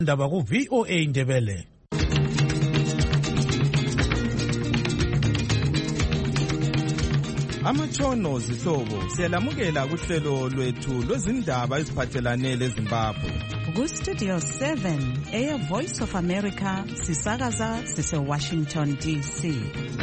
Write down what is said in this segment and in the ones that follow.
Ndaba ku VOA Ndebele. Amatshono zihlobo siyalamukela kuhlelo lwethu lwezindaba eziphathelane leZimbabwe. Ku Studio 7 Air Voice of America sisakaza sise Washington DC.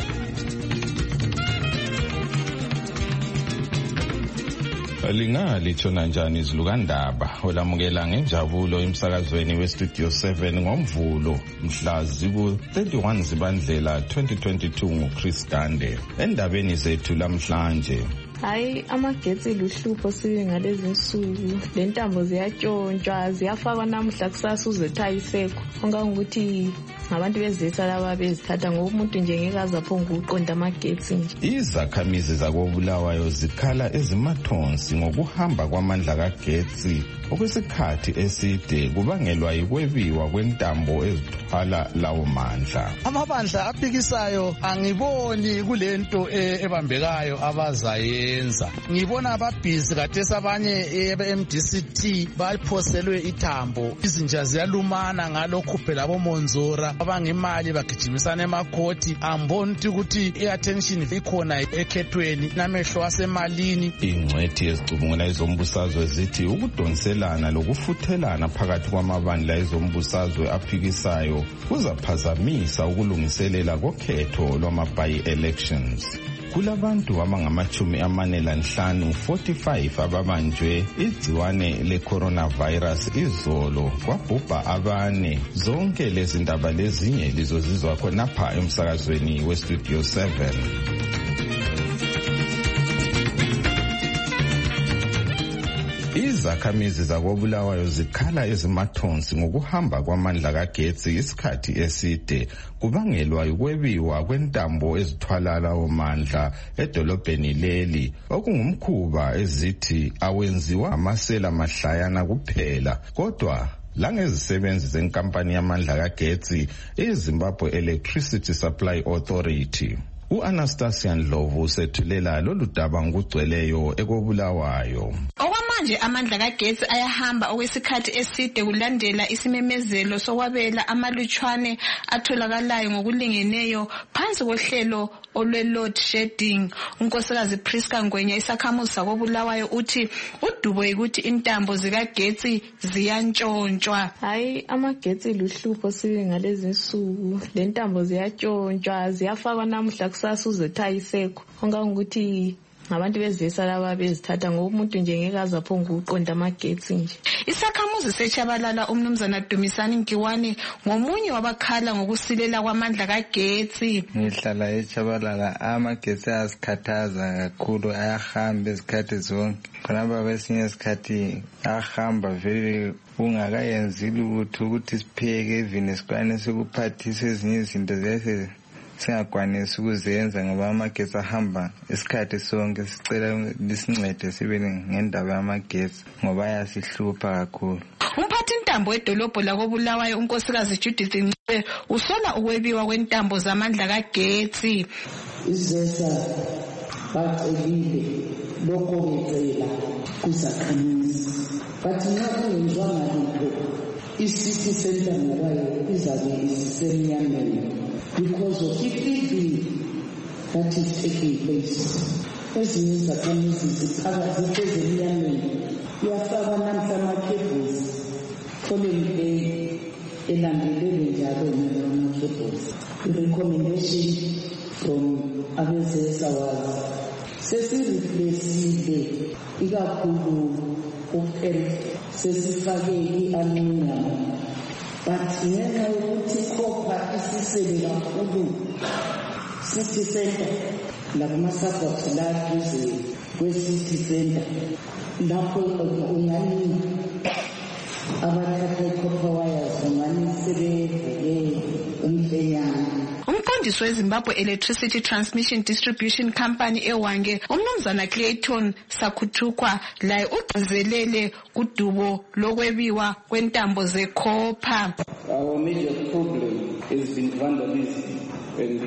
Lingalitshona njani izilukandaba olamukela ngenjabulo emsakazweni weStudio 7 ngoMvulo mhla ziku-31 Zibandlela 2022 nguChris Gande. Endabeni zethu lamhlanje, hayi amagetsi luhlupho sibe ngalezi insuku, le ntambo ziyatshontshwa ziyafakwa namuhla kusasa uzethayisekho ongangokuthi ngabantu bezisa laba bezithatha ngoba umuntu nje ngeke azaphonga ukuqonda amagetsi nje. Izakhamizi zakoBulawayo zikhala ezimathonsi ngokuhamba kwamandla kagetsi okwesikhathi eside kubangelwa yikwebiwa kwentambo ezithwala lawo mandla. Amabandla aphikisayo angiboni kulento ebambekayo abazayenza. Ngibona ababhizi kathesi abanye eMDCT baphoselwe ithambo, izinja ziyalumana ngalokhu phela bomonzora abangemali bagijimisana emakhoti. Amboni ukuthi i-attention ikhona ekhethweni namehlo asemalini. Ingcwethi ezicubungula ezombusazwe zithi ukudonselana lokufuthelana phakathi kwamabandla ezombusazwe aphikisayo kuzaphazamisa ukulungiselela kokhetho lwama-by-elections. Kulabantu abangama-45 45 ababanjwe igciwane le-coronavirus izolo, kwabhubha abane. Zonke lezi ndaba lezinye lizozizwa khonapha emsakazweni weStudio 7. Izakhamizi zakoBulawayo zikhala ezimathonsi ngokuhamba kwamandla kagetsi isikhathi eside kubangelwa yikwebiwa kwentambo ezithwala lawo mandla edolobheni leli, okungumkhuba ezithi awenziwa amasela mahlayana kuphela kodwa langezisebenzi zenkampani yamandla kagetsi iZimbabwe Electricity Supply Authority. U-Anastasia Ndlovu usethulela lolu daba ngokugcweleyo ekoBulawayo. Okwamanje amandla kagetsi ayahamba okwesikhathi eside kulandela isimemezelo sokwabela amalutshwane atholakalayo ngokulingeneyo phansi kohlelo olwe-load shedding. Unkosikazi Priska Ngwenya isakhamuzi sakoBulawayo uthi udubo yikuthi intambo zikagetsi ziyantshontshwa. Hayi amagetsi luhlupho sibe ngalezi insuku, le ntambo ziyatshontsha ziyafakwa namuhla kusasa uzethayisekho ongangokuthi ngabantu bezisa laba bezithatha ngoba umuntu nje ngeke azaphonga ukuqonda amagetsi nje. Isakhamuzi seChabalala umnumzana Dumisani Nkiwane ngomunye wabakhala ngokusilela kwamandla kagetsi. Ngihlala eChabalala, amagetsi asikhathaza kakhulu, ayahamba izikhathi zonke. Khonapha kwesinye isikhathi ahamba vele ungakayenzile ukuthi sipheke even sikwane sikuphathise ezinye izinto zese singakwanisi ukuzenza ngoba amagetsi ahamba isikhathi sonke. Sicela lisincede sibe ngendaba yamagetsi ngoba ayasihlupha kakhulu. Umphathi intambo edolobho lakoBulawayo unkosikazi Judith Ncube usola ukwebiwa kwentambo zamandla kagetsi. Izesa bacelile lokho becela kuzakhamizi bathi nxa kungenziwanga lutho i-city center ngobayo izabe isisemnyameni because of the that is taking place. Ezinye izakhamizi ziphakathi ezemnyameni, iyafaka namhla ama-cables following day elandelele njalo ama-cables. I-recommendation from abezesawazi sesireplaceile ikakhulu sesifake i-aluminium, but ngenxa yokuthi ikhopha isisele kakhulu city center lakumasabhabs la duze kwe-city center lapho ungani abathatha i-copper wires ungani sebevele umfenyana. Umqondisi weZimbabwe Electricity Transmission Distribution Company eWange umnumzana Clayton Sakhuthukwa laye ugcizelele kudubo lokwebiwa kwentambo zekhopha. Our major problem has been vandalism and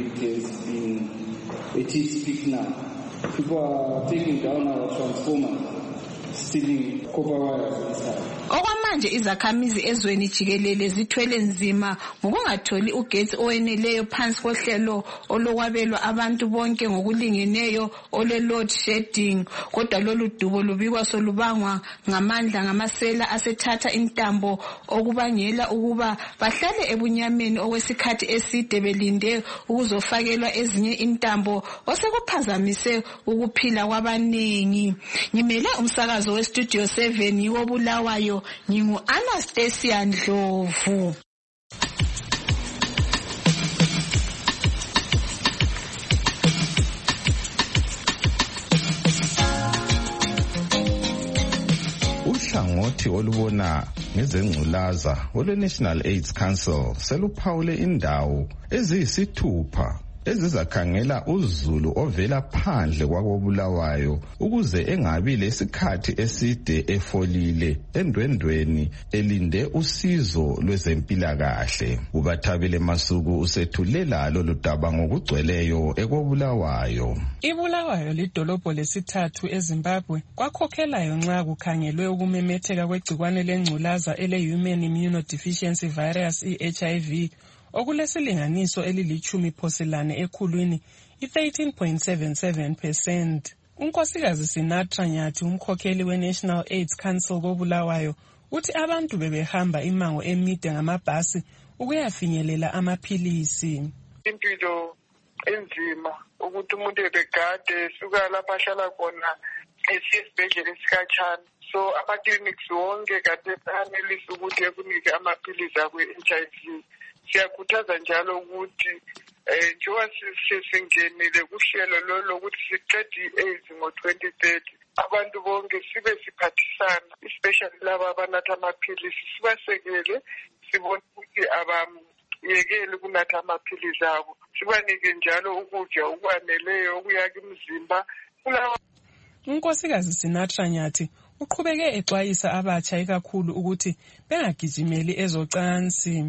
it is peak now. People are taking down our transformers, stealing copper wires inside. manje izakhamizi ezweni jikelele zithwele nzima ngokungatholi ugetsi oweneleyo phansi kohlelo olokwabelwa abantu bonke ngokulingeneyo ole-load shedding. Kodwa lolu dubo lubikwa solubangwa ngamandla ngamasela asethatha intambo okubangela ukuba bahlale ebunyameni okwesikhathi eside belinde ukuzofakelwa ezinye intambo osekuphazamise ukuphila kwabaningi. Ngimele umsakazo westudio 7 wobulawayo ngingu-Anastasia Ndlovu. Uhlangothi olubona ngezengculaza olwe-National AIDS Council seluphawule indawo eziyisithupha ezizakhangela uzulu ovela phandle kwakobulawayo ukuze engabi lesikhathi eside efolile endwendweni elinde usizo lwezempilakahle. Ubathabile Masuku usethulela lolu daba ngokugcweleyo ekobulawayo. Ibulawayo lidolobho lesithathu eZimbabwe kwakhokhelayo nxa kukhangelwe ukumemetheka kwegcikwane lengculaza ele-Human Immunodeficiency Virus i-HIV okulesilinganiso elilithumi phoselane ekhulwini i-13.77%. Unkosikazi Sinatra Nyathi, umkhokheli we-National AIDS Council kobulawayo, uthi abantu bebehamba imango emide ngamabhasi ukuyafinyelela amaphilisi. Impilo enzima ukuthi umuntu ebegade suka lapha ahlala khona esibhedlela esikhatshana. So ama-clinics wonke kade anelisa ukuthi ekunike amaphilisi akwe-HIV. Siyakhuthaza njalo ukuthi njengoba sesingenile kuhlelo lolo ukuthi siqede i-AIDS ngo-2030 abantu bonke sibe siphathisana, especially laba abanatha amaphilisi, sibasekele, sibone ukuthi abamyekeli ukunatha amaphilisi abo, sibanike njalo ukudla okwaneleyo okuyakha imizimba. Unkosikazi Sinatra Nyathi uqhubeke exwayisa abatsha ikakhulu ukuthi bengagijimeli ezocansi.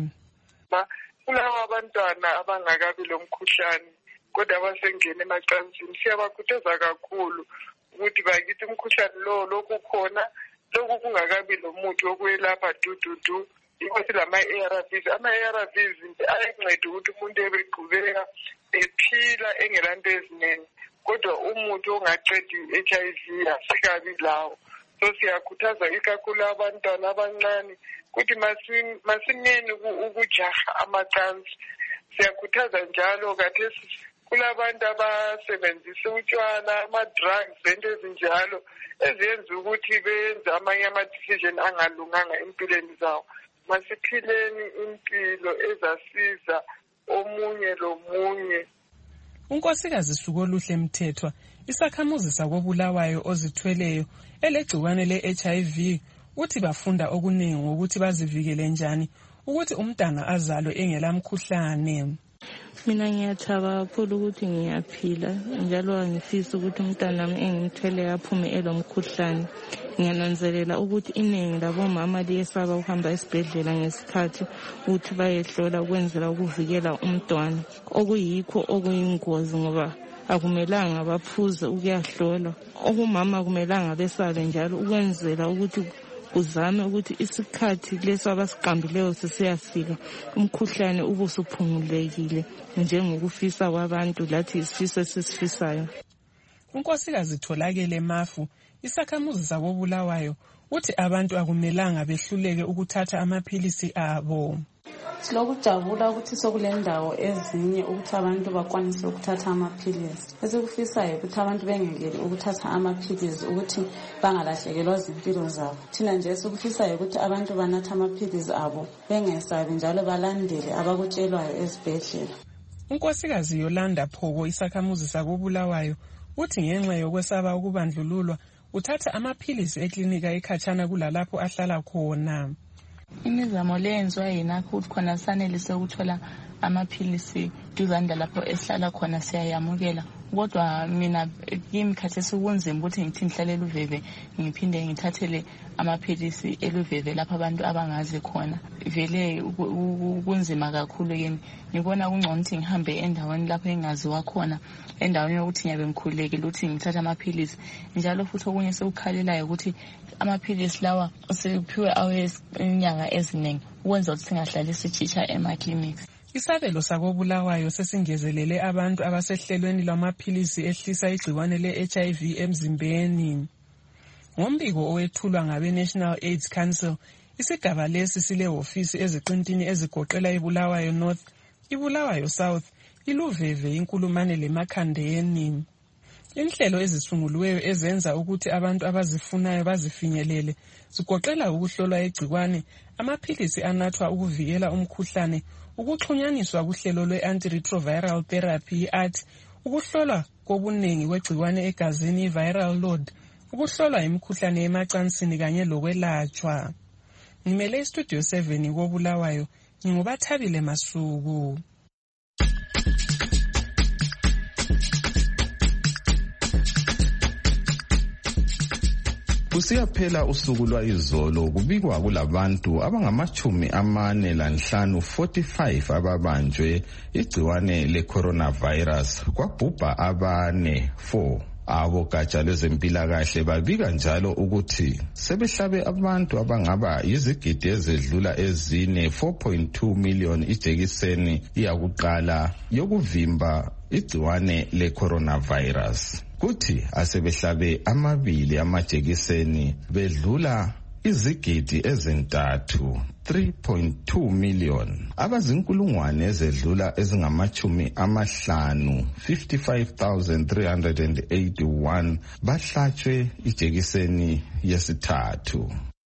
Kulabo abantwana abangakabi lo mkhuhlane kodwa abasengena emacansini siyabakhuthaza kakhulu ukuthi bakithi umkhuhlane lokhu khona, lokhu kungakabi lo muthi wokwelapha dududu. Ikosi lama-ARVs, ama-ARVs ayanceda ukuthi umuntu ebeqhubeka ephila engelanto eziningi, kodwa umuthi ongaqedi i-HIV asikabi lawo. So siyakhuthaza ikakhulu abantwana abancane ukuthi masineni ukujaha amacansi. Siyakhuthaza njalo kathesi kulabantu abasebenzisa utshwala, ama-drugs, ento ezinjalo eziyenza ukuthi benze amanye ama-decision angalunganga empilweni zawo. Masiphileni impilo ezasiza omunye lomunye. Unkosikazi Sukoluhle Mthethwa, isakhamuzi sakobulawayo ozithweleyo elegcikwane le-HIV, uthi bafunda okuningi ngokuthi bazivikele njani ukuthi umntana azalwe engela mkhuhlane. Mina ngiyathaba kakhulu ukuthi ngiyaphila njalo angifisi ukuthi umntanami engimthwele aphume elomkhuhlane. Ngiyananzelela ukuthi iningi labomama liyesaba ukuhamba esibhedlela ngesikhathi ukuthi bayehlola ukwenzela ukuvikela umntwana, okuyikho okuyingozi ngoba akumelanga baphuze ukuyahlola. Okumama akumelanga besabe njalo ukwenzela ukuthi uzame ukuthi isikhathi leso abasiqambileyo sesiyafika umkhuhlane ubusuphungulekile njengokufisa kwabantu lathi isifiso esisifisayo. Unkosikazi Tholakele Mafu, isakhamuzi sakobulawayo, uthi abantu akumelanga behluleke ukuthatha amaphilisi abo. Silokujabula ukuthi sokulendawo ezinye ukuthi abantu bakwanise ukuthatha amaphilisi. Esikufisayo ukuthi abantu bengekeli ukuthatha amaphilisi ukuthi bangalahlekelwa izimpilo zabo. Thina nje sikufisayo ukuthi abantu banatha amaphilisi abo bengesabi njalo balandele abakutshelwayo esibhedlela. Unkosikazi Yolanda Phoko, isakhamuzi sakobulawayo, uthi ngenxa yokwesaba ukubandlululwa uthatha amaphilisi eklinika ekhatshana kulalapho ahlala khona. Imizamo le yenziwa yinakho ukuthi khona sanelise ukuthola amaphilisi duzane lapho esihlala khona siyayamukela kodwa mina kimi khathesi kunzima ukuthi ngithi ngihlalele uveve ngiphinde ngithathele amaphilisi eluveve lapha abantu abangazi khona. Vele kunzima kakhulu kimi. Ngibona kungcono ukuthi ngihambe endaweni lapho engaziwa khona, endaweni yokuthi ngiyabe ngikhululekile ukuthi ngithathe amaphilisi. Njalo futhi okunye sekukhalelayo ukuthi amaphilisi lawa sephiwe awezinyanga eziningi ukwenza ukuthi singahlali sitshitsha ema-clinics. Isabelo sakobulawayo sesingezelele abantu abasehlelweni lwamaphilisi ehlisa igciwane le-HIV emzimbeni. Ngombiko owethulwa ngabe-National AIDS Council, isigaba lesi silehofisi eziqintini ezigoqela iBulawayo North, iBulawayo South, iLuveve, iNkulumane leMakhandeni. Inhlelo ezisungulweyo ezenza ukuthi abantu abazifunayo bazifinyelele zigoqela ukuhlolwa igciwane, amaphilisi anathwa ukuvikela umkhuhlane, ukuxhunyaniswa kuhlelo lwe-antiretroviral therapy ART, ukuhlolwa kobuningi kwegciwane egazini viral load, ukuhlolwa imikhuhlane emacansini kanye lokwelatshwa. Ngimele istudio 7 koBulawayo, nginguBathabile Masuku. Kusiyaphela usuku lwayizolo kubikwa kulabantu abangama-45 ababanjwe igciwane le-coronavirus, kwabhubha 4 abogatsha lwezempilakahle babika njalo ukuthi sebehlabe abantu abangaba yizigidi ezedlula ezine 4.2 million ijekiseni yakuqala yokuvimba igciwane le-coronavirus. Kuthi asebehlabe 2 amajekiseni bedlula izigidi ezintathu 3.2 million. Abazinkulungwane ezedlula ezingama-50 55,381 bahlatshwe ijekiseni yesithathu.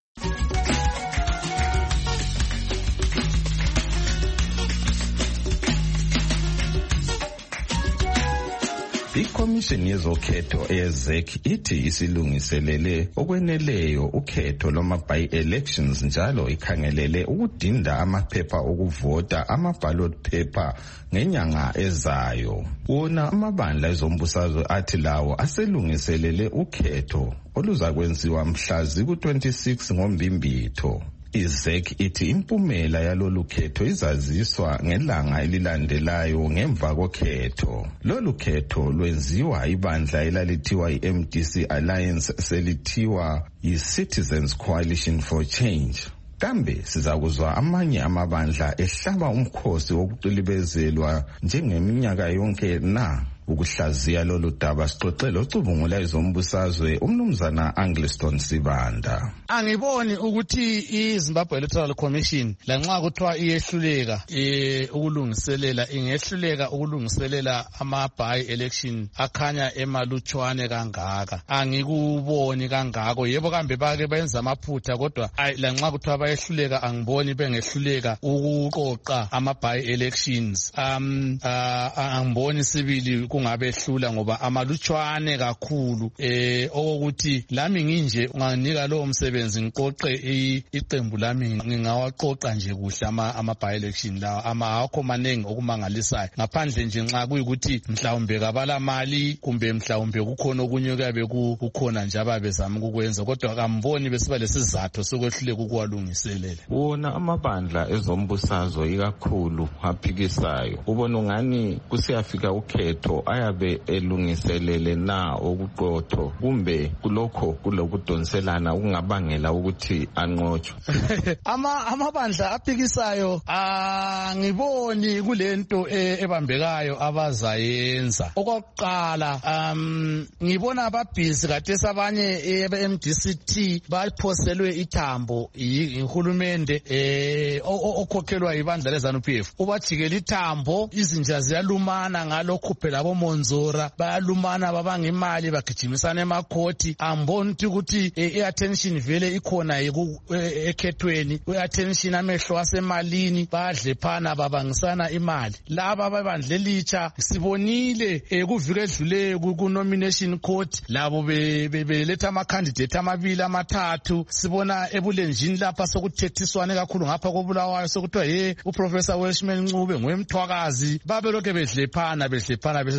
Ikomishini yezokhetho eyeZEC ithi isilungiselele okweneleyo ukhetho lwama-by-elections njalo ikhangelele ukudinda amaphepha okuvota ama-ballot paper ngenyanga ezayo. Wona amabandla ezombusazwe athi lawo aselungiselele ukhetho oluzakwenziwa mhla ziku-26 ngoMbimbitho. IZEC ithi impumela yalolu khetho izaziswa ngelanga elilandelayo ngemva kokhetho. Lolu khetho lwenziwa ibandla elalithiwa i-MDC Alliance selithiwa yi-Citizens Coalition for Change. Kambe sizakuzwa amanye amabandla ehlaba umkhosi wokuqilibezelwa njengeminyaka yonke na? Ukuhlaziya lolu daba sixoxele ocubungula izombusazwe uMnumzana Angliston Sibanda. Angiboni ukuthi iZimbabwe Electoral Commission lanxa kuthiwa iyehluleka ukulungiselela ingehluleka ukulungiselela ama-by election akhanya emalutshwane kangaka. Angikuboni kangako. Yebo kambe bake benza amaphutha kodwa lanxa kuthiwa bayehluleka angiboni bengehluleka ukuqoqa ama-by elections. Angiboni sibili kungabe hlula ngoba amalutshwane kakhulu okokuthi lami nginje unganika lo umsebenzi ngiqoqe iqembu lami ngingawaqoqa nje kuhle ama-by election lawa awakho manengi okumangalisayo ngaphandle nje nxa kuyikuthi mhlawumbe kabala mali kumbe mhlawumbe kukhona okunye kuyabe kukhona nje ababezama ukukwenza kodwa akamboni besiba lesizathu sokwehluleka ukuwalungiselela. Wona amabandla ezombusazwe ikakhulu aphikisayo ubona ungani kusiyafika ukhetho ayabe elungiselele na okuqotho kumbe kulokho kulokudonselana ukungabangela ukuthi anqotshwe. Amabandla aphikisayo angiboni kulento ebambekayo abazayenza. Okokuqala ngibona ababhizi khathesi abanye be-MDCT baphoselwe ithambo ihulumende okhokhelwa ibandla leZANU-PF ubajikela ithambo izinja ziyalumana ngalokho phela bomonzora bayalumana babanga imali bagijimisana emakhoti. Amboni ukuthi i-attention vele ikhona ekhethweni i-attention amehlo asemalini bayadlephana babangisana imali. Laba babandla elitsha sibonile kuvike edluleyo ku-nomination court labo beletha ama-candidate 2 3 sibona ebulenjini lapha sokuthethiswane kakhulu ngapha kobulawayo sokuthiwa uProfessor Welshman Ncube nguyemthwakazi babelokhe bedlephana besenza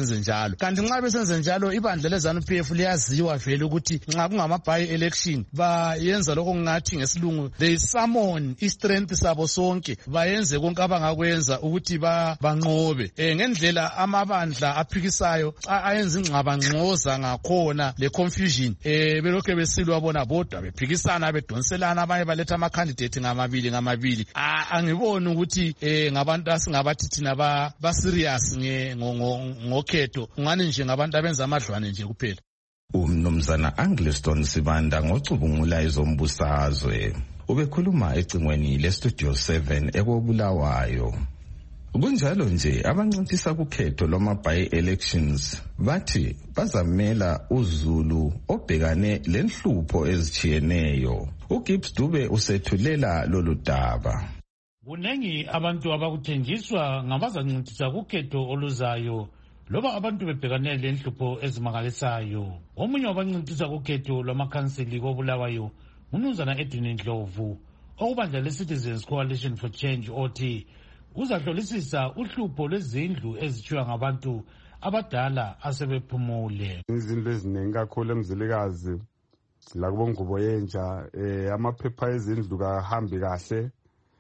benze njalo. Kanti nxa besenze njalo ibandla leZANU-PF liyaziwa vele ukuthi nxa kungama-by-election bayenza lokho ngathi ngesilungu they summon i-strength sabo sonke bayenze konke abangakwenza ukuthi banqobe ngendlela amabandla aphikisayo ayenza ingxabangxoza ngakhona le confusion belokhe besilwa bona bodwa bephikisana bedonselana abanye baletha ama-candidate ngamabili angiboni ukuthi ngabantu asingabathi thina ba-serious ngokhetho ngani nje ngabantu abenza amadlwane nje kuphela. Umnumzana Angliston Sibanda ngocubungula ezombusazwe ubekhuluma ecingweni lestudio 7 ekobulawayo. Kunjalo nje abancintisa kukhetho lwama-by-elections bathi bazamela uZulu obhekane lenhlupho ezichiyeneyo. uGibbs Dube usethulela lolu daba. Kunengi abantu abakuthenjiswa ngabazancintisa kukhetho oluzayo loba abantu bebhekane lenhlupho ezimangalisayo. Omunye wabancintisa kukhetho lwamakhansili kobulawayo uMnumzana Edwin Ndlovu okubandla le-Citizens Coalition for Change othi uzahlolisisa uhlupho lwezindlu ezithiwa ngabantu abadala asebephumule. Izindlu eziningi kakhulu eMzilikazi lakubo Ngubo Yentsha amaphepha ezindlu kahambi kahle,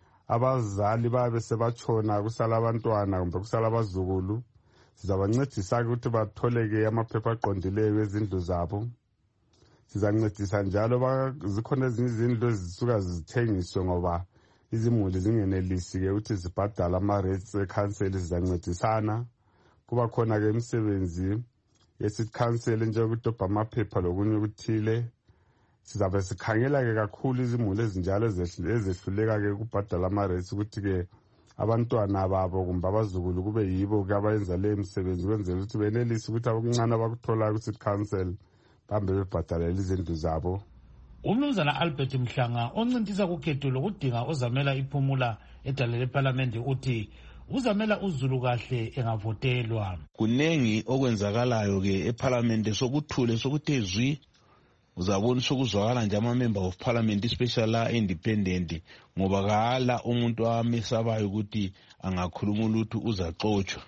abazali babe sebatshona kusala abantwana kumbe kusala abazukulu. Sizabancedisa ukuthi batholeke amaphepha aqondileyo ezindlu zabo. Sizancedisa njalo zikhona ezinye izindlu ezisuka zithengiswe ngoba izimuli zingenelisi-ke ukuthi zibhadala ama-rates ekhanseli. Sizancedisana. Kuba khona-ke imisebenzi ye-city council njengokudobha amaphepha lokunye ukuthile. Sizabe sikhangela-ke kakhulu izimuli ezinjalo ezehluleka-ke ukubhadala ama-rates ukuthi-ke abantwana babo kumbe abazukulu kube yibo-ke abayenza leyo misebenzi ukwenzela ukuthi benelise ukuthi akuncane abakutholayo ku-city council bambe bebhadalela izindlu zabo. Umnumzana Albert Mhlanga oncintisa kukhetho lokudinga ozamela iphumula edale leParliament uthi uzamela uZulu kahle engavotelwa. Kunengi okwenzakalayo-ke eParliament sokuthule sokuthe zwi. Uzabona sokuzwakala nje ama-member of parliament especially la independent ngoba kala umuntu amesabayo ukuthi angakhuluma ulutho uzaxotshwa.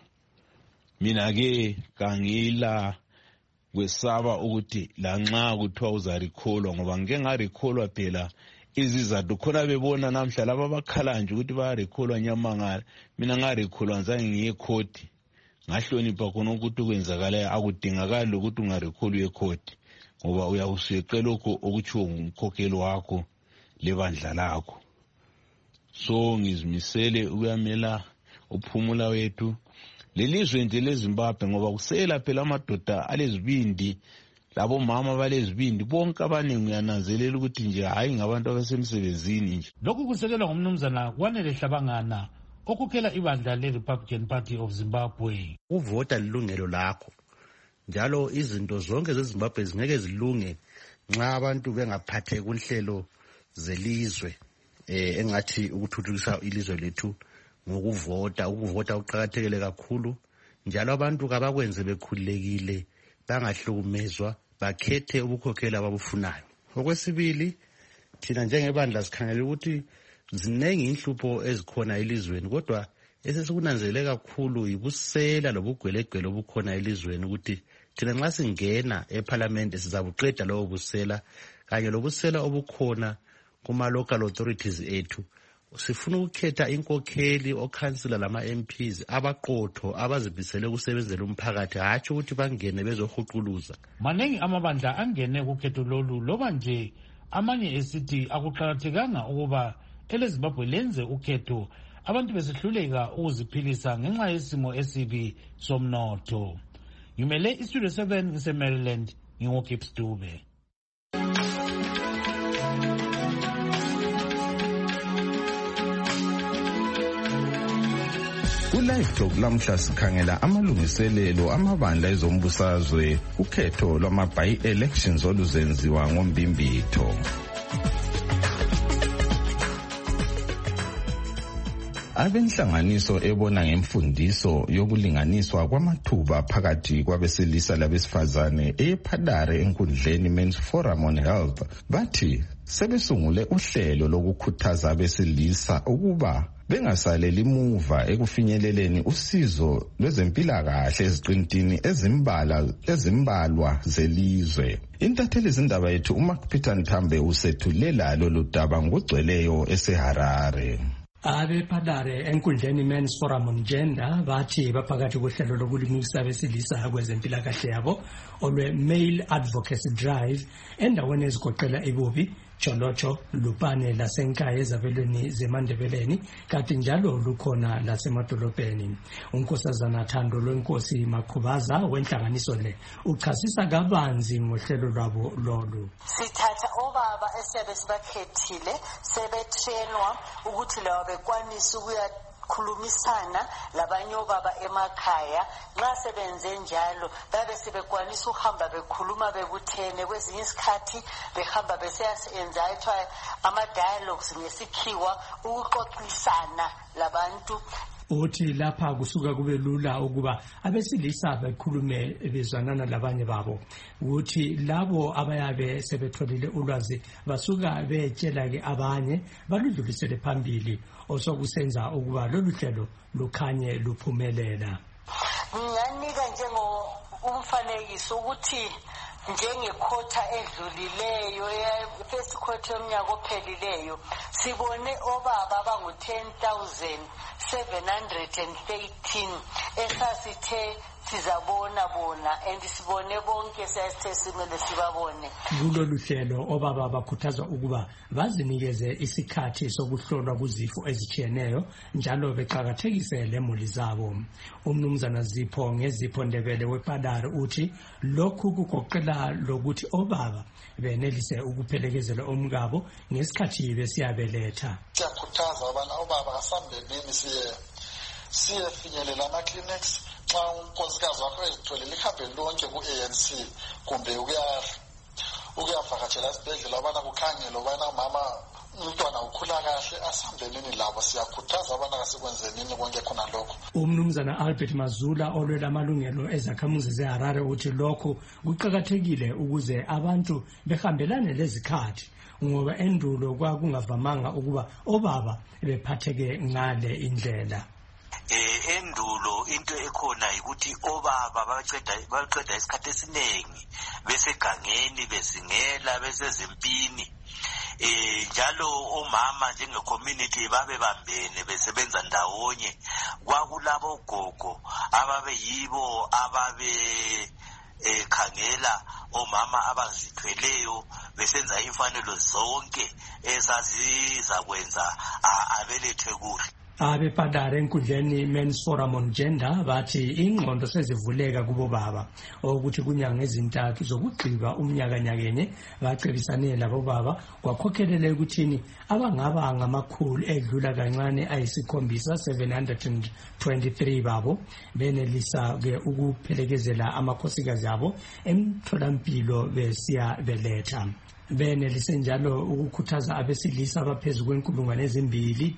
Mina-ke kangila kwesaba ukuthi lanxa kuthiwa uzarikholwa ngoba ngike ngarikholwa phela izizathu khona bebona namhla laba bakhala nje ukuthi bayarikholwa nyamangala. Mina ngarikholwa ngizange ngiye ekhoti ngahlonipha khona ukuthi kwenzakalayo akudingakali ukuthi ungarikholwa ekhoti ngoba uyawuseqela lokho okutshiwo ngumkhokheli wakho lebandla lakho. So ngizimisele ukuyamela uphumula wethu lelizwe nje leZimbabwe ngoba kusela phela amadoda alezibindi labo mama balezibindi bonke abaningi uyananzelela ukuthi nje hayi ngabantu abasemsebenzini nje. Lokhu kusekelwa ngumnumzana Kwanele Hlabangana okukela ibandla le-Republican Party of Zimbabwe. Uvota lilungelo lakho. Njalo izinto zonke zeZimbabwe zingeke zilunge nxa abantu bengaphatheki kunhlelo zelizwe engathi ukuthuthukisa ilizwe lethu ngokuvota. Ukuvota kuqakathekile kakhulu njalo abantu kabakwenze bekhululekile bangahlukumezwa bakhethe ubukhokheli ababufunayo. Okwesibili thina njengebandla sikhangela ukuthi zinengi inhlupho ezikhona elizweni kodwa esesikunanzelele kakhulu yibusela lobugwelegwele obukhona elizweni ukuthi thina nxa singena eParliament sizabuqeda lobo busela kanye lobusela obukhona kuma-local authorities ethu. Sifuna ukukhetha inkokheli okhansila lama-MPs abaqotho abazimisele ukusebenzela umphakathi hatshi ukuthi bangene bezohuquluza. Manengi amabandla angene kukhetho lolu loba nje amanye esithi akuqakathekanga ukuba eleZimbabwe lenze ukhetho abantu besehluleka ukuziphilisa ngenxa yesimo esibi somnotho. Ngimele iStudio 7 ngise-Maryland nginguGibbs Dube. Ku-Live Talk lamhla sikhangela amalungiselelo amabandla ezombusazwe ukhetho lwama-by-elections oluzenziwa ngoMbimbitho. Abenhlanganiso ebona ngemfundiso yokulinganiswa kwamathuba phakathi kwabesilisa labesifazane ePadare enkundleni Men's Forum on Health bathi sebesungule uhlelo lokukhuthaza abesilisa ukuba bengasaleli muva ekufinyeleleni usizo lwezempilakahle eziqintini ezimbalwa zelizwe. Intatheli zindaba yethu uMark Peter Nthambe usethulela lolu daba ngokugcweleyo eseHarare. Abephadare enkundleni Men's Forum on Gender bathi baphakathi kohlelo lokulimukisa abesilisa kwezempilakahle yabo olwe Male Advocacy Drive endaweni ezigoqela iBubi, Cholocho, Lupane lasenkaya ezabelweni zeMandebeleni kanti njalo lukhona lasemadolobheni. Unkosazana Thando lwenkosi Makhubaza wenhlanganiso le uchasisa kabanzi ngohlelo lwabo lolu. Sithatha obaba esiyabe sibakhethile sebetrenwa ukuthi lawo bekwanisa ukuyakhulumisana labanye obaba emakhaya. Nxa sebenze njalo babe sebekwanisa ukuhamba bekhuluma bebuthene, kwezinye isikhathi behamba beseyenza ama-dialogues ngesikhiwa ukuxoxisana labantu. Uthi lapha kusuka kube lula ukuba abesilisa bekhulume bezwanana labanye babo. Uthi labo abayabe sebetholile ulwazi basuka betshela ke abanye baludlulisele phambili osokusenza ukuba lolu hlelo lukhanye luphumelela. Ngiyanika umfanekiso ukuthi njengekhotha edlulileyo first quarter yomnyaka ophelileyo sibone obaba abangu 10,713 esasithe sizabona bona and sibone bonke sasithe simele sibabone. Kulolu hlelo obaba bakhuthazwa ukuba bazinikeze isikhathi sokuhlolwa kuzifo ezitshiyeneyo njalo beqhakathekise lemuli zabo. Umnumzana Zipho ngezipho Ndebele wePadare uthi lokhu kugoqela lokuthi obaba benelise ukuphelekezela omngabo ngesikhathi besiyabeletha. Siyakhuthaza obaba asambeleni siyefinyelela ama-clinics. Xa unkosikazi wakho ezitholile ihambe lonke ku-ANC kumbe ukuyavakatshela esibhedlela ubana kukhangele ubana mama umntwana ukhula kahle asambeleni labo. Siyakhuthaza abana kasikwenzenini konke khona lokho. Umnumzana Albert Mazula olwela amalungelo ezakhamuzi zeHarare uthi lokho kuqakathekile ukuze abantu behambelane lezikhathi ngoba endulo kwakungavamanga ukuba obaba bephatheke ngale indlela. Endulo into ekhona ukuthi obaba baqeda isikhathi esiningi besegangeni besingela besezempini. Njalo omama njenge community babebambene besebenza ndawonye. Kwakulabo gogo ababe yibo ababe khangela omama abazithweleyo besenza imfanelo zonke ezazizakwenza abelethwe kuhle. Abephadare enkundleni Men's Forum on Gender bathi ingqondo sezivuleka kubo baba ukuthi kunyanga ezintathu zokugqiba umnyaka nyakenye bacebisane labo baba kwakhokhelele ukuthini abangaba ngamakhulu edlula kancane ayisikhombisa 723 babo benelisa ke ukuphelekezela amakhosikazi abo emtholampilo besiya beletha. Benelise njalo ukukhuthaza abesilisa abaphezulu kwenkulungwane ezimbili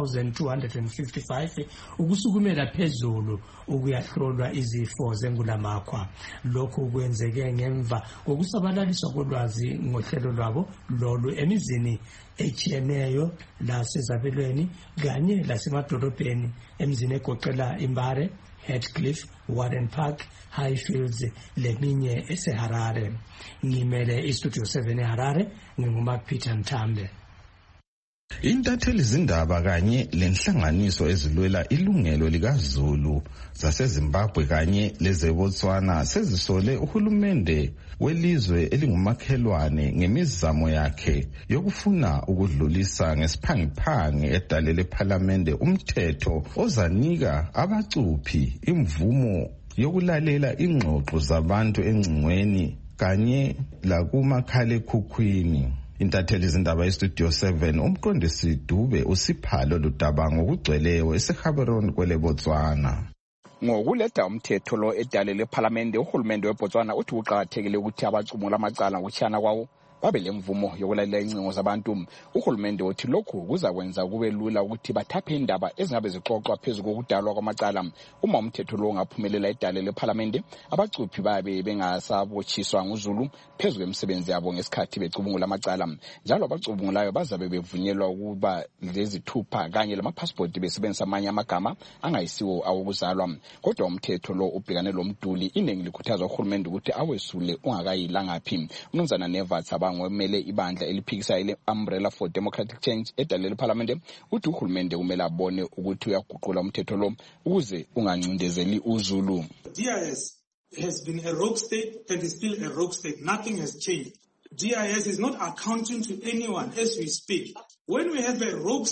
2,255 ukusukumela phezulu ukuyahlolwa izifo zengulamakhwa. Lokhu kwenzeke ngemva kokusabalaliswa kolwazi ngohlelo lwabo lolu emizini etshiyeneyo lasezabelweni kanye lasemadolobheni emizini egoqela Imbare, Heathcliff, Warren Park, Highfields leminye eseHarare. Ngimele iStudio 7 eHarare nginguMark Peter Nthambe. Intatheli zindaba kanye lenhlanganiso ezilwela ilungelo likaZulu zaseZimbabwe kanye lezeBotswana sezisole uhulumende welizwe elingumakhelwane ngemizamo yakhe yokufuna ukudlulisa ngesiphangiphangi edalele ePhalamende umthetho ozanika abacuphi imvumo yokulalela ingxoxo zabantu engcingweni kanye lakumakhalekhukhwini. Intatheli zindaba yeStudio 7 umqondisi Dube usiphalo ludaba ngokugcweleyo eseGaborone kweleBotswana. Ngokuletha umthetho lo edalele ePhalamende uhulumende weBotswana uthi uqhakathekile ukuthi abacumula amacala ngokuchana kwawo babe lemvumo yokulalela incingo zabantu. Uhulumende uthi lokhu kuzakwenza kube lula ukuthi bathaphe indaba ezingabe zixoxwa phezulu kokudalwa kwamacala. Uma umthetho lo ungaphumelela edale leParliament, abacuphi babe bengasabotshiswa nguZulu phezulu kwemisebenzi yabo ngesikhathi becubungula amacala. Njalo abacubungulayo bazabe bevunyelwa ukuba lezithupha kanye lamapassport besebenzisa amanye amagama angayisiwo awokuzalwa. Kodwa umthetho lo ubhekane lomduli, iningi likhuthaza uhulumende ukuthi awesule ungakayilangaphi. Umnumzana Nevat abangomele ibandla eliphikisayo le-Umbrella for Democratic Change edale leParliament uthi uhulumende kumele abone ukuthi uyaguqula umthetho lo ukuze ungancindezeli uZulu. DIS has been a rogue state and is still a rogue state. Nothing has changed. DIS is not accounting to anyone as we speak. When we have a rogue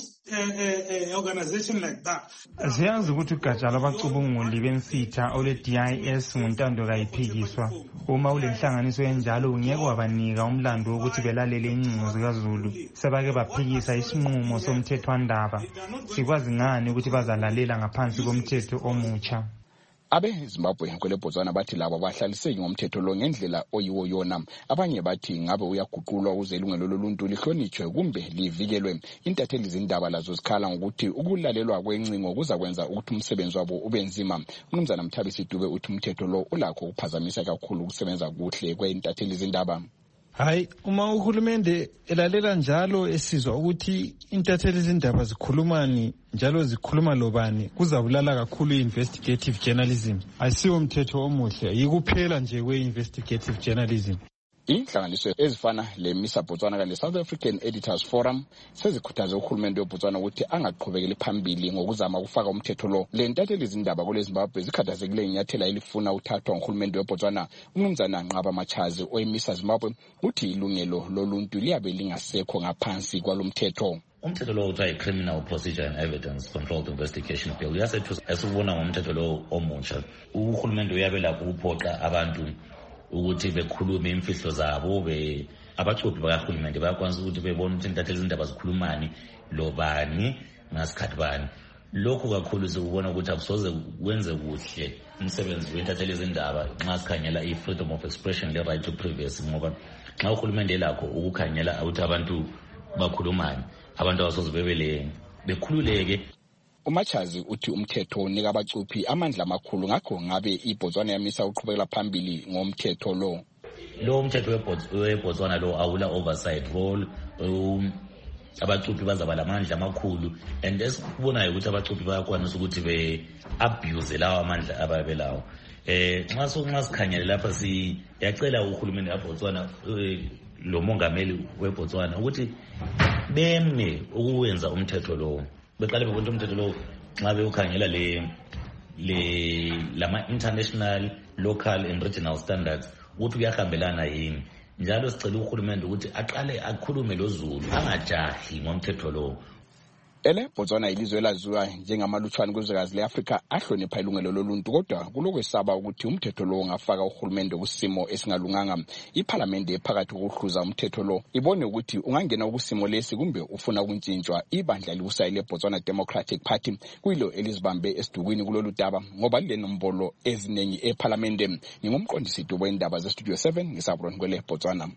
organization like that, siyazi ukuthi ugatsha lwabacubunguli bensitha ole DIS nguntando kayiphikiswa. Uma ulenhlanganiso enjalo ungeke wabanika umlando ukuthi belalele incingo zikaZulu. Sebake baphikisa isinqumo somthethwandaba. Sikwazi ngani ukuthi bazalalela ngaphansi komthetho omutsha. Abe Zimbabwe kwele Botswana bathi labo bahlaliseki ngomthetho lo ngendlela oyiwo yona. Abanye bathi ngabe uyaguqulwa ukuze ilungelo loluntu lihlonitshwe kumbe livikelwe. Intatheli zindaba lazo zikhala ngokuthi ukulalelwa kwencingo kuzakwenza ukuthi umsebenzi wabo ube nzima. Umnumzana Mthabisi Dube uthi umthetho lo ulakho ukuphazamisa kakhulu ukusebenza kuhle kweintatheli zindaba. Hayi, uma uhulumende elalela njalo esizwa ukuthi intatheli zindaba zikhulumani njalo zikhuluma lobani, kuzabulala kakhulu investigative journalism. Ayisiwo umthetho omuhle, yikuphela nje kwe-investigative journalism. Inhlanganiso ezifana le-MISA Botswana kanye le-South African Editors Forum sezikhuthaze uhulumende weBotswana ukuthi angaqhubekeli phambili ngokuzama ukufaka umthetho lo. Le ntatheli zindaba kule Zimbabwe zikhathazekile inyathela elifuna uthathwa nguhulumende weBotswana. Umnumzana Nqaba Machazi oye-MISA Zimbabwe uthi ilungelo loluntu liyabe lingasekho ngaphansi kwalomthetho. Umthetho lo uthiwa i-Criminal Procedure and Evidence Controlled Investigation Bill uyasethu esubona ngomthetho lo omutsha. Uhulumende uyabe lapho uphoqa abantu ukuthi bekhulume imfihlo zabo, abacuphi bakahulumende bayakwanisa ukuthi bebone ukuthi intatheli zindaba zikhulumani lobani ngasikhathi bani. Lokhu kakhulu sikubona ukuthi akusoze kwenze kuhle umsebenzi weintatheli zindaba nxa sikhangela i-freedom of expression le-right to privacy, ngoba nxa uhulumende lakho ukukhangela ukuthi abantu bakhulumani, abantu abasoze bekhululeke. Umachazi uthi umthetho unika abacuphi amandla amakhulu, ngakho ngabe iBotswana yamisa uqhubekela phambili ngomthetho lo. Lo umthetho weBotswana lo awula oversight role. Abacuphi bazaba lamandla amakhulu, and esikubonayo ukuthi abacuphi bayakwanisa ukuthi be-abuse lawa amandla ababelawo. Nxa sikhangele lapha siyacela uhulumende waBotswana lo mongameli weBotswana ukuthi beme ukuwenza umthetho lo. Beqale bebona umthetho lo nxa bewukhangela lama international, local and regional standards ukuthi kuyahambelana yini. Njalo sicela uhulumende ukuthi aqale akhulume loZulu, angajahi ngomthetho lo. Botswana ilizwe elaziwa njengamalutshwane kwizwekazi le-Afrika ahlonipha ilungelo loluntu, kodwa kulokwesaba ukuthi umthetho lo ungafaka uhulumende kusimo esingalunganga. IParliament ephakathi kokuhluza umthetho lo ibone ukuthi ungangena kusimo lesi kumbe ufuna ukuntshintshwa. Ibandla libusayo le-Botswana Democratic Party kuyilo elizibambe esidukwini kulolu daba ngoba lilenombolo eziningi eParliament. Ngingumqondisi Dube wendaba zeStudio 7 ngisabron kwele Botswana.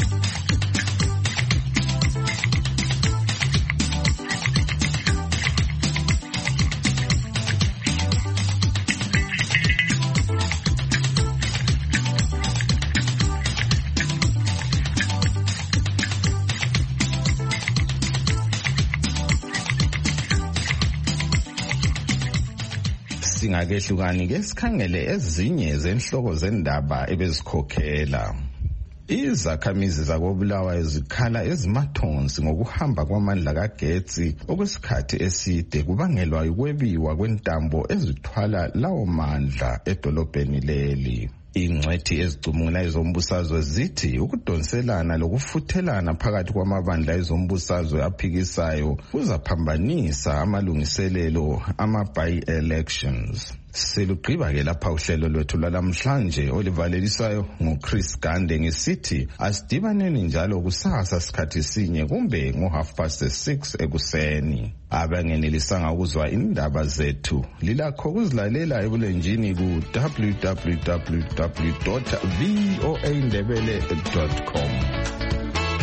Singakehlukani ke sikhangele ezinye zenhloko zendaba ebezikhokhela. Izakhamizi zakoBulawayo zikhala ezimathonsi ngokuhamba kwamandla kagetsi okwesikhathi eside kubangelwa ukwebiwa kwentambo ezithwala lawo mandla edolobheni leli. Ingcwethi ezicumula ezombusazwe zithi ukudonselana lokufuthelana phakathi kwamabandla ezombusazwe aphikisayo kuzaphambanisa amalungiselelo ama-by-elections. Selugqiba ke lapha uhlelo lwethu lwalamhlanje olivalelisayo nguChris Gande ngesithi asidibaneni njalo kusasa sikhathi sinye kumbe ngo6:30 ekuseni. Abangenelisanga ukuzwa indaba zethu lilakho kuzilalela ebulenjini ku www.voaindebele.com.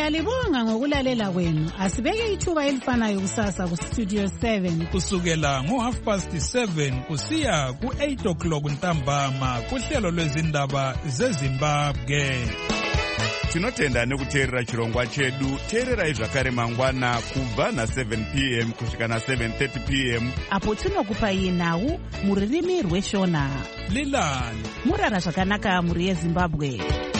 Siyalibonga ngokulalela kwenu. Asibeke ithuba elifanayo kusasa ku Studio 7 kusukela ngo7:30 kusiya ku8 o'clock ntambama kuhlelo lwezindaba zeZimbabwe. Tinotenda nekuteerera chirongwa chedu. Teererai zvakare mangwana kubva na7 p.m. kusvika na7:30 p.m. apo tinokupai nhau mururimi rweShona. Lilani murara zvakanaka muri yeZimbabwe.